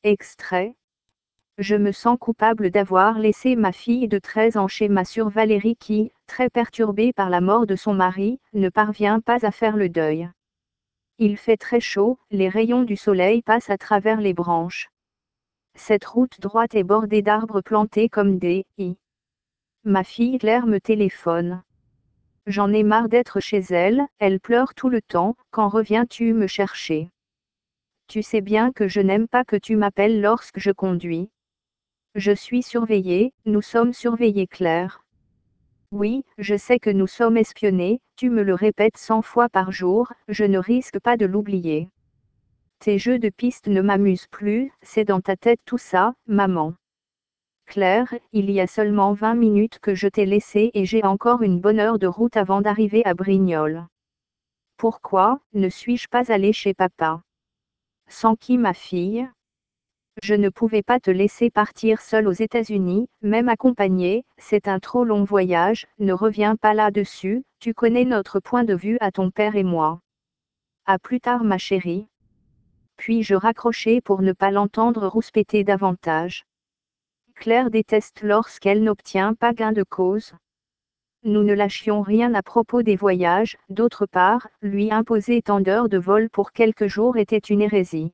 Extrait. Je me sens coupable d'avoir laissé ma fille de 13 ans chez ma sœur Valérie qui, très perturbée par la mort de son mari, ne parvient pas à faire le deuil. Il fait très chaud, les rayons du soleil passent à travers les branches. Cette route droite est bordée d'arbres plantés comme des i. Ma fille Claire me téléphone. J'en ai marre d'être chez elle, elle pleure tout le temps, quand reviens-tu me chercher? Tu sais bien que je n'aime pas que tu m'appelles lorsque je conduis. Je suis surveillée, nous sommes surveillés Claire. Oui, je sais que nous sommes espionnés, tu me le répètes 100 fois par jour, je ne risque pas de l'oublier. Tes jeux de piste ne m'amusent plus, c'est dans ta tête tout ça, maman. Claire, il y a seulement 20 minutes que je t'ai laissé et j'ai encore une bonne heure de route avant d'arriver à Brignoles. Pourquoi ne suis-je pas allée chez papa? Sans qui ma fille? Je ne pouvais pas te laisser partir seule aux États-Unis, même accompagnée, c'est un trop long voyage, ne reviens pas là-dessus, tu connais notre point de vue à ton père et moi. À plus tard ma chérie. Puis je raccrochai pour ne pas l'entendre rouspéter davantage. Claire déteste lorsqu'elle n'obtient pas gain de cause. Nous ne lâchions rien à propos des voyages, d'autre part, lui imposer tant d'heures de vol pour quelques jours était une hérésie.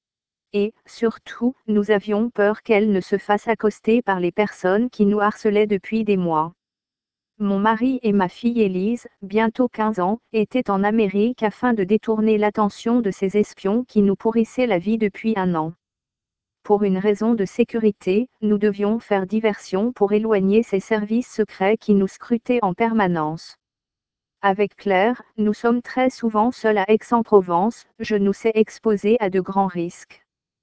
Et, surtout, nous avions peur qu'elle ne se fasse accoster par les personnes qui nous harcelaient depuis des mois. Mon mari et ma fille Élise, bientôt 15 ans, étaient en Amérique afin de détourner l'attention de ces espions qui nous pourrissaient la vie depuis un an. Pour une raison de sécurité, nous devions faire diversion pour éloigner ces services secrets qui nous scrutaient en permanence. Avec Claire, nous sommes très souvent seuls à Aix-en-Provence, je nous sais exposés à de grands risques.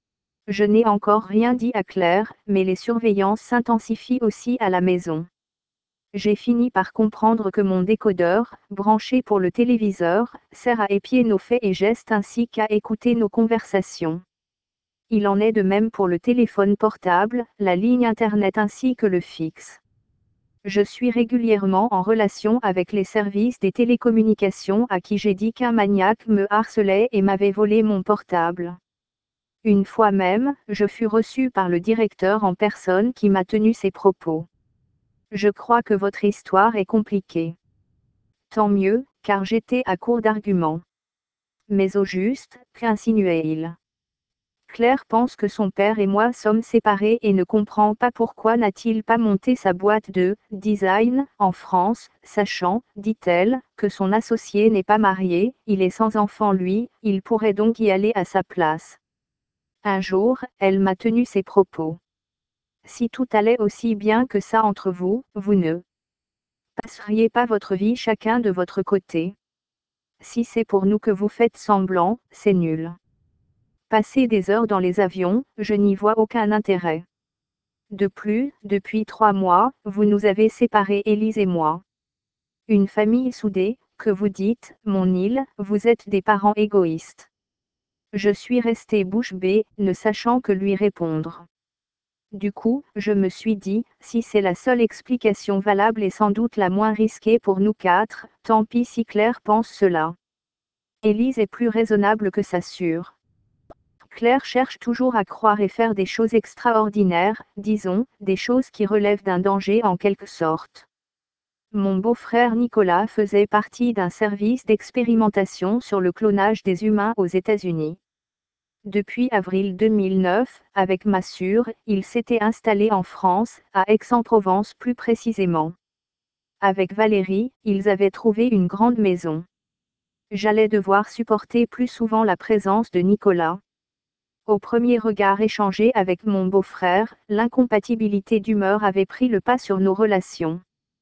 Je n'ai encore rien dit à Claire, mais les surveillances s'intensifient aussi à la maison. J'ai fini par comprendre que mon décodeur, branché pour le téléviseur, sert à épier nos faits et gestes ainsi qu'à écouter nos conversations. Il en est de même pour le téléphone portable, la ligne Internet ainsi que le fixe. Je suis régulièrement en relation avec les services des télécommunications à qui j'ai dit qu'un maniaque me harcelait et m'avait volé mon portable. Une fois même, je fus reçu par le directeur en personne qui m'a tenu ses propos. Je crois que votre histoire est compliquée. Tant mieux, car j'étais à court d'arguments. Mais au juste, qu'insinuait-il? Claire pense que son père et moi sommes séparés et ne comprend pas pourquoi n'a-t-il pas monté sa boîte de design en France, sachant, dit-elle, que son associé n'est pas marié, il est sans enfant lui, il pourrait donc y aller à sa place. Un jour, elle m'a tenu ses propos. Si tout allait aussi bien que ça entre vous, vous ne passeriez pas votre vie chacun de votre côté. Si c'est pour nous que vous faites semblant, c'est nul. Passer des heures dans les avions, je n'y vois aucun intérêt. De plus, depuis 3 mois, vous nous avez séparés Élise et moi. Une famille soudée, que vous dites, mon île, vous êtes des parents égoïstes. Je suis restée bouche bée, ne sachant que lui répondre. Du coup, je me suis dit, si c'est la seule explication valable et sans doute la moins risquée pour nous 4, tant pis si Claire pense cela. Élise est plus raisonnable que sa sœur. Claire cherche toujours à croire et faire des choses extraordinaires, disons, des choses qui relèvent d'un danger en quelque sorte. Mon beau-frère Nicolas faisait partie d'un service d'expérimentation sur le clonage des humains aux États-Unis. Depuis avril 2009, avec ma sœur, il s'était installé en France, à Aix-en-Provence plus précisément. Avec Valérie, ils avaient trouvé une grande maison. J'allais devoir supporter plus souvent la présence de Nicolas. Au premier regard échangé avec mon beau-frère, l'incompatibilité d'humeur avait pris le pas sur nos relations.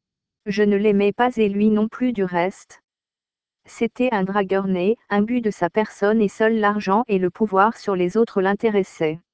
Je ne l'aimais pas et lui non plus du reste. C'était un dragueur né, imbu de sa personne et seul l'argent et le pouvoir sur les autres l'intéressaient.